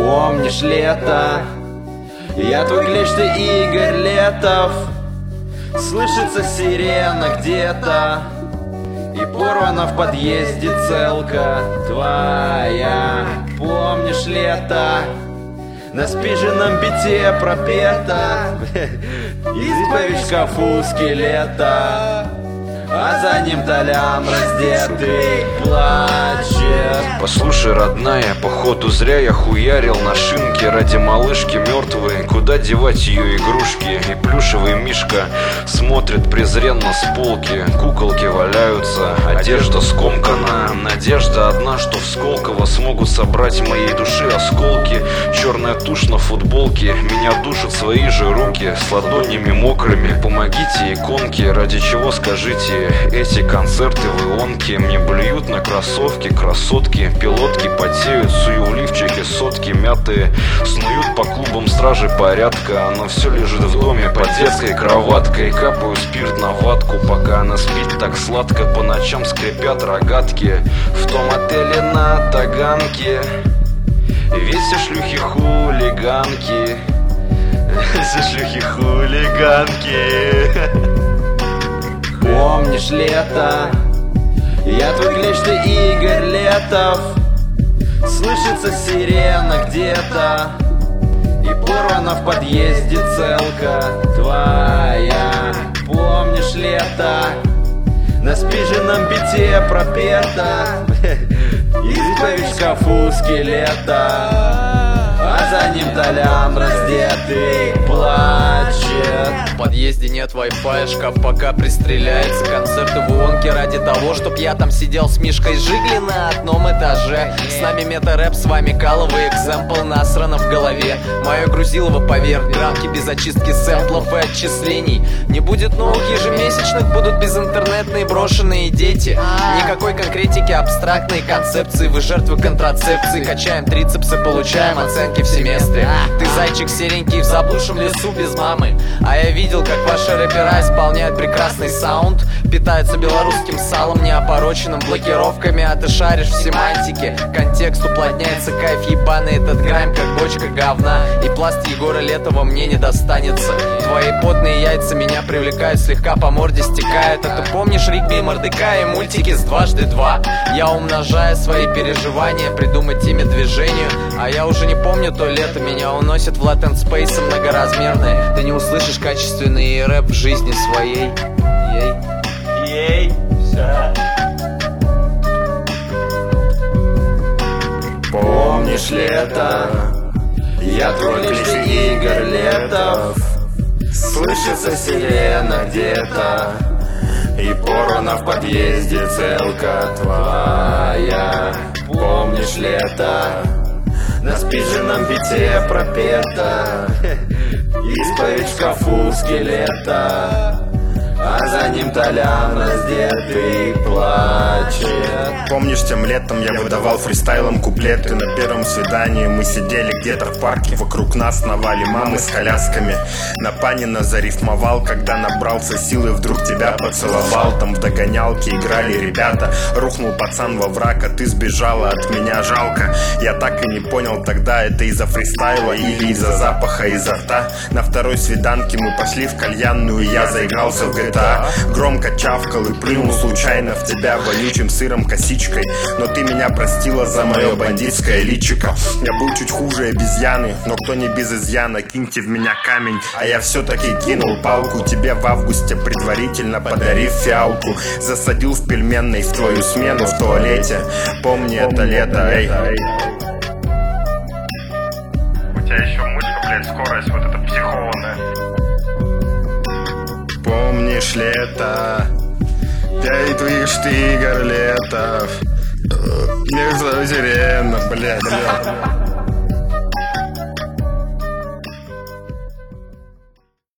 Помнишь лето? Я твой клещ, ты Игорь Летов. Слышится сирена где-то, и порвана в подъезде целка твоя. Помнишь лето? На спиженном бите пропета исповедь в шкафу скелета, а за ним Толян раздетый плачет. Послушай, родная, походу зря я хуярил на шинке ради малышки мертвой. Куда девать ее игрушки? И плюшевый мишка смотрит презренно с полки. Куколки валяются, одежда скомкана. Надежда одна, что в Сколково смогут собрать моей души осколки. Черная тушь на футболке, меня душат свои же руки с ладонями мокрыми. Помогите, иконки, ради чего, скажите, эти концерты в Ионке? Мне блюют на кроссовки красотки, пилотки потеют, сую в лифчике сотки мятые, снуют по клубам стражи порядка. Она все лежит в доме под детской кроваткой. Капаю спирт на ватку, пока она спит так сладко. По ночам скрипят рогатки в том отеле на Таганке. Ведь все шлюхи хулиганки, все шлюхи хулиганки. Помнишь лето? Я твой клещ, ты Игорь Летов. Слышится сирена где-то, и порвана в подъезде целка твоя. Помнишь лето? На спиженном бите пропета исповедь в шкафу скелета, а за ним Толян раздетый плачет. В подъезде нет Wi-Fi, шкаф пока пристреляется. Концерты в Ионке ради того, чтоб я там сидел с Мишкой Жигли на одном этаже. С нами мета-рэп, с вами каловый экземпл, насрано в голове. Мое грузилово поверх графки без очистки сэмплов и отчислений. Не будет новых ежемесячных, будут безинтернетные брошенные дети. Никакой конкретики, абстрактные концепции. Вы жертвы контрацепции, качаем трицепсы, получаем оценки в семестре. Ты зайчик серенький в заблудшем лесу без мамы, а я видел, как ваши рэпера исполняют прекрасный саунд, питаются белорусским салом, неопороченным блокировками. А ты шаришь в семантике, контекст уплотняется, кайф ебаный этот грайм, как бочка говна. И пласт Егора Летова мне не достанется. Твои потные яйца меня привлекают, слегка по морде стекают. А ты помнишь Ригби и Мордекая и мультики с 2x2? Я умножаю свои переживания, придумать имя движению. А я уже не помню то лето, меня уносит в латент спейсы многоразмерные. Ты не услышишь качественный рэп в жизни своей. Ей, все. Помнишь лето? Я твой клещ, ты Игорь Летов. Слышится сирена где-то, и порвана в подъезде целка твоя. Помнишь лето? На спиженном бите пропета исповедь в шкафу скелета, а за ним Толян раздетый плачет. Помнишь, тем летом я выдавал фристайлом куплеты. На первом свидании мы сидели где-то в парке. Вокруг нас сновали мамы с колясками. На Панина зарифмовал, когда набрался силы, вдруг тебя поцеловал. Там в догонялке играли ребята. Рухнул пацан во враг, а ты сбежала от меня, жалко. Я так и не понял тогда, это из-за фристайла или из-за запаха изо рта. На второй свиданке мы пошли в кальянную, я заигрался в GTA. Громко чавкал и плюнул случайно в тебя вонючим сыром косичкой. Но ты меня простила за мое бандитское личико. Я был чуть хуже обезьяны, но кто не без изъяна, киньте в меня камень. А я все-таки кинул палку тебе в августе, предварительно подарив фиалку. Засадил в пельменной в твою смену в туалете. Помни это лето, эй. У тебя еще мышка, блядь, скорость вот эта психованная. Помнишь лето? Я и твоих Игорь Летов. Мне сирена, блядь.